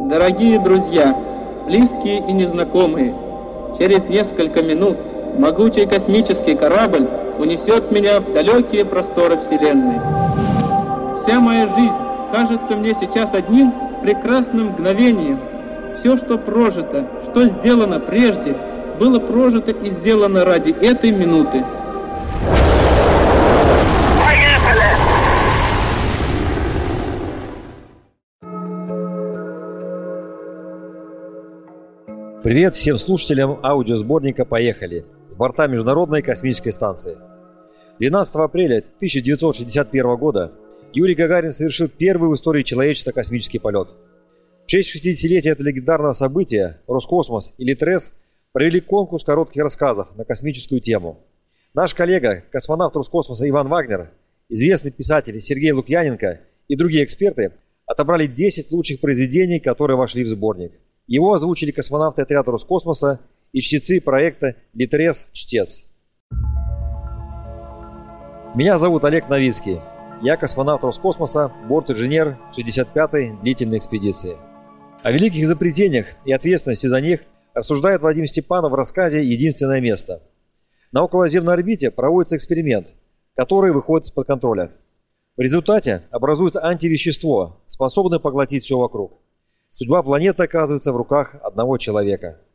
Дорогие друзья, близкие и незнакомые, через несколько минут могучий космический корабль унесет меня в далекие просторы Вселенной. Вся моя жизнь кажется мне сейчас одним прекрасным мгновением. Все, что прожито, что сделано прежде, было прожито и сделано ради этой минуты. Привет всем слушателям аудиосборника «Поехали» с борта Международной космической станции. 12 апреля 1961 года Юрий Гагарин совершил первый в истории человечества космический полет. В честь 60-летия этого легендарного события Роскосмос и Литрес провели конкурс коротких рассказов на космическую тему. Наш коллега, космонавт Роскосмоса Иван Вагнер, известный писатель Сергей Лукьяненко и другие эксперты отобрали 10 лучших произведений, которые вошли в сборник. Его озвучили космонавты отряда Роскосмоса и чтецы проекта «Литрес-Чтец». Меня зовут Олег Новицкий. Я космонавт Роскосмоса, борт-инженер 65-й длительной экспедиции. О великих изобретениях и ответственности за них рассуждает Вадим Степанов в рассказе «Единственное место». На околоземной орбите проводится эксперимент, который выходит из-под контроля. В результате образуется антивещество, способное поглотить все вокруг. Судьба планеты оказывается в руках одного человека.